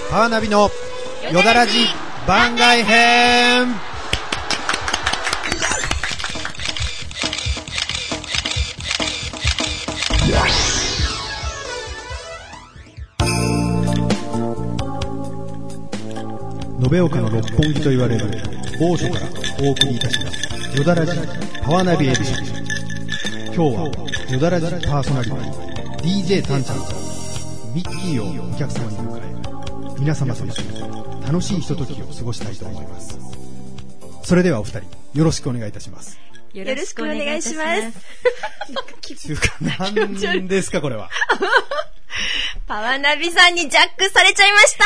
パワナビのよだらじ番外編。延岡の六本木と言われる某所からお送りいたしますよだらじパワナビエディション。今日はよだらじパーソナリティ DJ タンちゃんとミッキーをお客様に迎え、皆様と一緒に楽しいひとときを過ごしたいと思います。それではお二人よろしくお願いいたします。 よろしくお願いします。 何ですかこれは。 パワナビさんにジャックされちゃいました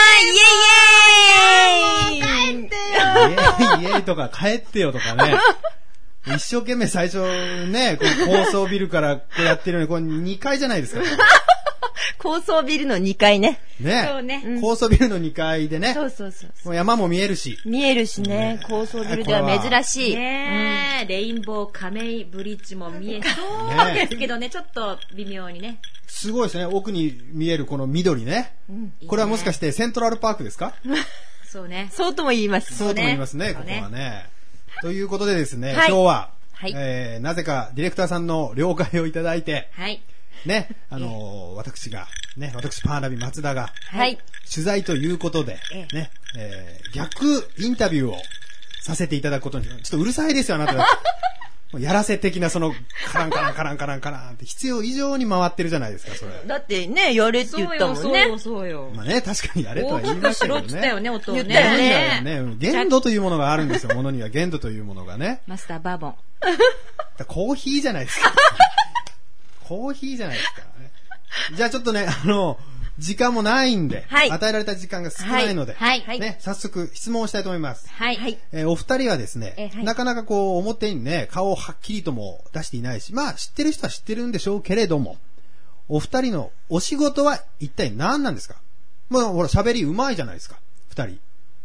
ー。イエイイエイ。帰ってよ。 イエイイエイとか帰ってよとかね。一生懸命最初ね、こう高層ビルからこうやってるのに、これ2階じゃないですか。 高層ビルの2階ね。 ね。そうね。高層ビルの2階でね。 そうそうそう。 もう山も見えるし。 見えるしね。高層ビルでは珍しい。 ね、レインボー亀井ブリッジも見えそうですけどね、ちょっと微妙にね。 すごいですね。奥に見えるこの緑ね。これはもしかしてセントラルパークですか？ そうね。 そうとも言います。 そうとも言いますね、ここはね。ということでですね、今日は、なぜかディレクターさんの了解をいただいて、ね、私パワナビ松田が、取材ということで、ね、逆インタビューをさせていただくことに、ちょっとうるさいですよ、あなたは。やらせ的なその、カランカランカランカランカランって必要以上に回ってるじゃないですか、それ。 だってね、やれって言ったもんね。 そうよ。 まあね、確かにやれとは言いましたけどね。 言ったよね、音をね。 言ったよね。 限度というものがあるんですよ、ものには限度というものがね。 マスターバーボン。 コーヒーじゃないですか。コーヒーじゃないですか。じゃあちょっとね、時間もないんで、与えられた時間が少ないので、ね、早速質問をしたいと思います。お二人はですね、なかなかこう表にね、顔をはっきりとも出していないし、まあ知ってる人は知ってるんでしょうけれども、お二人のお仕事は一体何なんですか？もうほら喋りうまいじゃないですか、二人。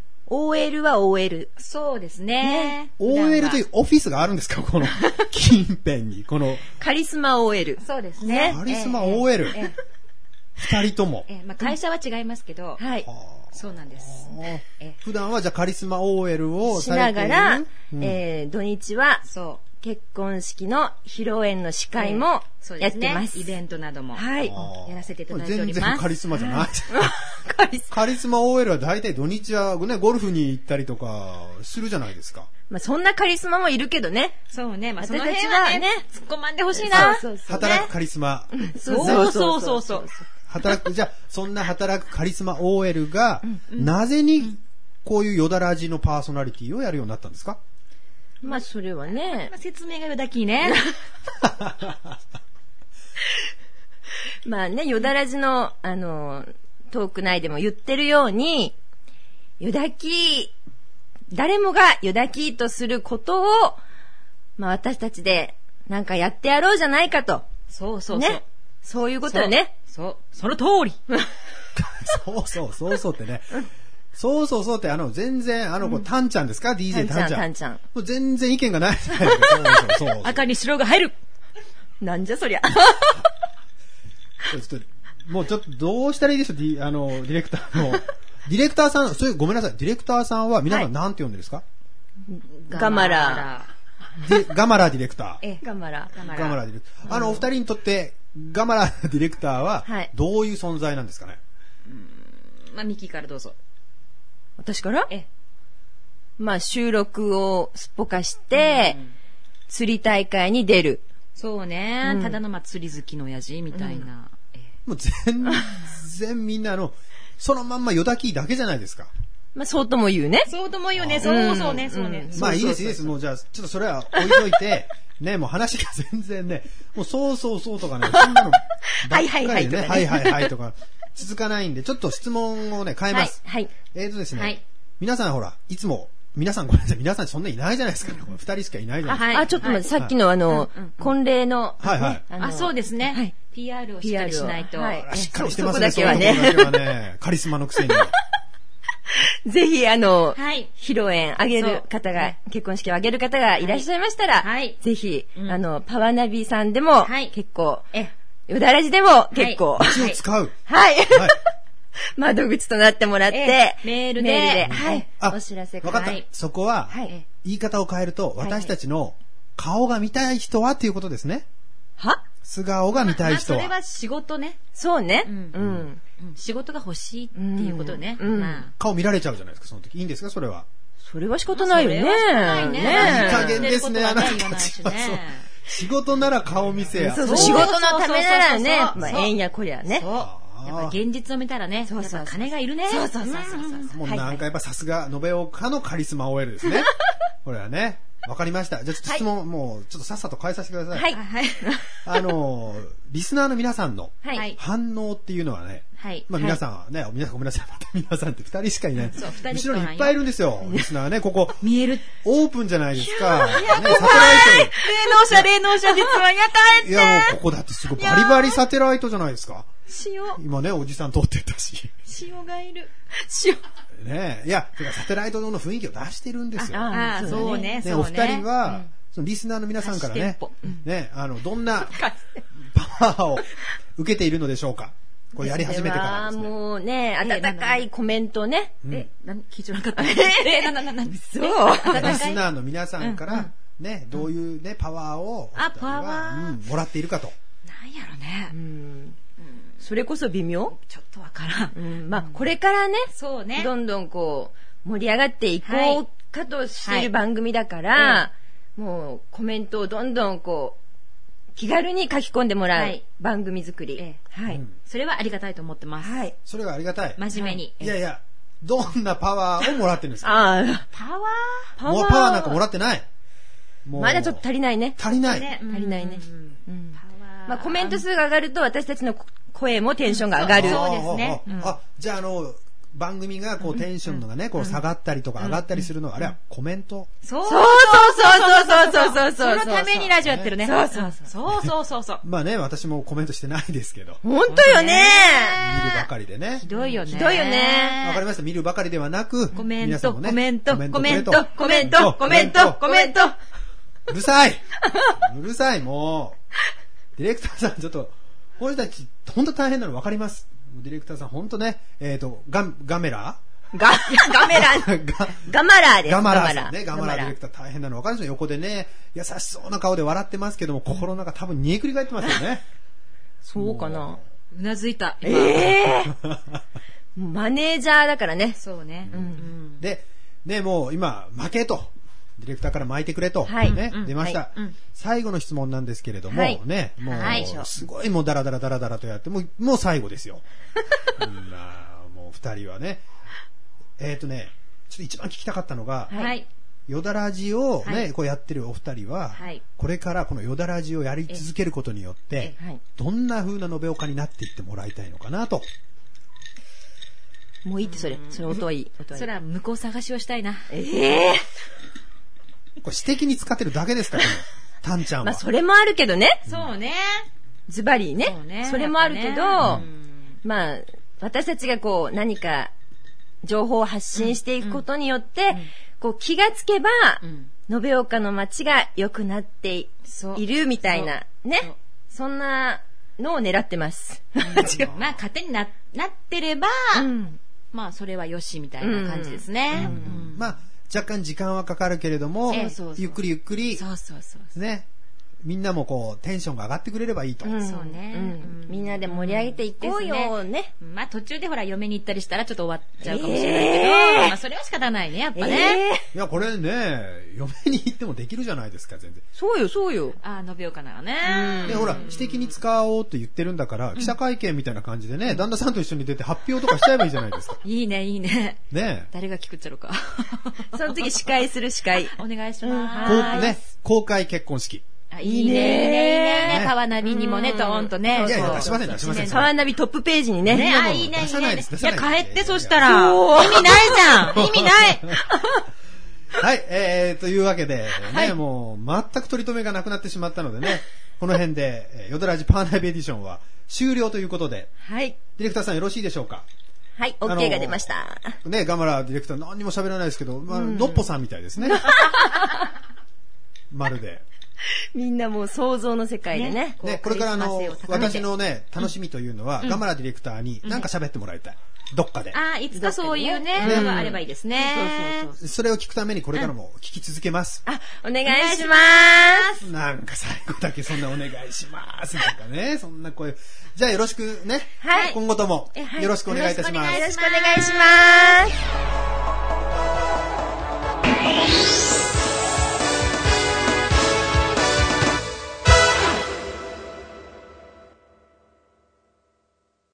OL は OL。 そうですね。 OL というオフィスがあるんですか？この近辺に。このカリスマ OL。 そうですね。 カリスマ OL。二人とも。 まあ会社は違いますけど。はい。そうなんです。 普段はじゃあカリスマ OL をしながら、土日は結婚式の披露宴の司会もやってます。 イベントなどもやらせていただいております。 全然カリスマじゃない。カリスマ OL は大体土日はね、ゴルフに行ったりとかするじゃないですか。 まあそんなカリスマもいるけどね。 そうね。まあその辺はね、突っ込まんでほしいな。 働くカリスマ。 そう。 じゃあ、そんな働くカリスマ OL が、なぜにこういうよだらじのパーソナリティをやるようになったんですか？ まあそれはね。 説明がよだきね。 まあね、よだらじの、トーク内でも言ってるように、誰もがよだきとすることを、まあ私たちでなんかやってやろうじゃないかと。 そう。 ね。そういうことよね。 その通り。 そうってね。そうって全然タンちゃんですか？ DJ タンちゃん。もう全然意見がないじゃないですか。 赤に白が入る。 なんじゃそりゃ。 もうちょっとどうしたらいいでしょう、ディレクターの。ディレクターさん、ごめんなさい。ディレクターさんは皆さん何て呼んでるんですか？ ガマラディレクター。 ガマラディレクター。お二人にとってガマラディレクターはどういう存在なんですかね？ まあミキからどうぞ。 私から？まあ収録をすっぽかして釣り大会に出る。 そうね。ただの釣り好きの親父みたいな。 もう全然みんなそのまんまよだきだけじゃないですか。 まあそうとも言うね。 そうね。 まあいいです。もうじゃあちょっとそれは置いといて。ね、もう話が全然ね、もうそうとかね、そんなのばっかりね、はいとか続かないんで、ちょっと質問をね、変えます。ですね、皆さんほら、いつも、皆さんごめんなさい、皆さんそんないないじゃないですかね、二人しかいないじゃないですか。 ちょっと待って、さっきの婚礼の、 そうですね。PR をしたりしないと。 しっかりしてますね、 そこだけはね。 カリスマのくせに。 ぜひ、披露宴あげる方が、結婚式をあげる方がいらっしゃいましたら、ぜひ、パワナビさんでも結構、よだらじでも結構。 一応使う。 窓口となってもらって、 メールで、 はい、お知らせください。わかった。そこは、言い方を変えると、私たちの顔が見たい人はっていうことですね。 は？ 素顔が見たい人は。 それは仕事ね。 そうね。 仕事が欲しいっていうことね。 顔見られちゃうじゃないですか、その時。いいんですか、それは。 それは仕方ないよね。いい加減ですね、あなたたちは。仕事なら顔見せや。 そう、仕事のためならね、えんやこりゃね。 やっぱ現実を見たらね、やっぱ金がいるね。 そう。 もうなんかやっぱさすが、延岡のカリスマ OL ですね。これはね。わかりました。じゃあちょっと質問、もうちょっとさっさと変えさせてください。はい。リスナーの皆さんの反応っていうのはね、まあ皆さんはね、ごめんなさい。皆さんって2人しかいない。後ろにいっぱいいるんですよ。リスナーね、ここ。 見える。 オープンじゃないですか。サテライト。 霊能者実はやたいやもうここだってすごいバリバリサテライトじゃないですか。今ね、おじさん通ってたし。 塩がいる。 ねえ。いや、サテライトの雰囲気を出してるんですよ。 そうね。 お二人は、そのリスナーの皆さんからね、どんなパワーを受けているのでしょうか。これやり始めてからですね。 もうね、温かいコメントね。 聞いてなかった。 そう。リスナーの皆さんから、ね、どういうね、パワーを、もらっているかと。 なんやろね。 それこそ微妙？ ちょっとわからん。 まあ、これからね、 そうね。 どんどんこう、盛り上がっていこうかとしている番組だから、もうコメントをどんどんこう、気軽に書き込んでもらう番組作り。はい。 それはありがたいと思ってます。はい。 それはありがたい。 真面目に。 いや、どんなパワーをもらってるんですか？ パワーなんかもらってない。 まだちょっと足りないね。 足りない。 まあ、コメント数が上がると私たちの声もテンションが上がる。 そうですね。 じゃあ番組がこうテンションがね、こう下がったりとか上がったりするのは、あれはコメント。 そう。 そのためにラジオやってるね。そう。 まあね、私もコメントしてないですけど。 本当よね。 見るばかりでね。 ひどいよね。 わかりました。見るばかりではなく、皆さんもね。 コメント。 うるさい、もう。ディレクターさん、ちょっと、この人たち、本当大変なの分かります。ディレクターさん、本当ね、ガメラガマラーです。 ガマラーディレクター大変なの分かるんですよ。横でね、優しそうな顔で笑ってますけども、心の中多分煮えくり返ってますよね。 そうかな。 うなずいた。 マネージャーだからね。 そうね。 で、ね、もう今、負けと。ディレクターから巻いてくれと。ね、出ました。最後の質問なんですけれども、ね、もう、すごいもうダラダラとやって、もう最後ですよ。もう二人はね。ちょっと一番聞きたかったのが、よだらじをね、こうやってるお二人は、これからこのよだらじをやり続けることによって、どんな風な延岡になっていってもらいたいのかなと。 もういいって、それ音はいい。 それは向こう探しをしたいな。 これ私的に使ってるだけですからね、タンちゃんは。 まあそれもあるけどね。 そうね。 ズバリね。それもあるけど、まあ私たちがこう何か情報を発信していくことによって、こう気がつけば、延岡の街が良くなっているみたいなね。そんなのを狙ってます。 まあ勝手になってれば、まあそれはよしみたいな感じですね。 まあ若干時間はかかるけれども、ゆっくり、ね、みんなもこうテンションが上がってくれればいいと。 そうね。 みんなで盛り上げていこうよね。 まあ途中でほら嫁に行ったりしたらちょっと終わっちゃうかもしれないけど、まあそれは仕方ないね、やっぱね。 いやこれね、嫁に行ってもできるじゃないですか、全然。 そうよ。 延岡ならね。 でほら、私的に使おうと言ってるんだから、記者会見みたいな感じでね、旦那さんと一緒に出て発表とかしちゃえばいいじゃないですか。 いいね。 ね。 誰が聞くっちゃろうか。 その次司会する司会。 お願いします。 ね、公開結婚式。 いいね。川ナビにもね、ドーンとね。 いや、出しません。 川ナビトップページにね。 いいね。 出さないです。 いや、帰って、そしたら。意味ないじゃん。意味ない。 はい、というわけで、ね、もう、全く取り留めがなくなってしまったのでね、この辺で、よだらじパーナビエディションは終了ということで、 はい。 ディレクターさんよろしいでしょうか？ はい、OK が出ました。 ね、ガマラディレクター何にも喋らないですけど、まあ、のっぽさんみたいですね。まるで。 みんなもう想像の世界でね。 これから私のね、楽しみというのは、ガマラディレクターに何か喋ってもらいたい。 どっかで。 いつかそういうね、のがあればいいですね。 それを聞くためにこれからも聞き続けます。 お願いします。 なんか最後だけそんなお願いしますなんかね、そんな声。じゃあよろしくね。今後ともよろしくお願いいたします。 よろしくお願いします。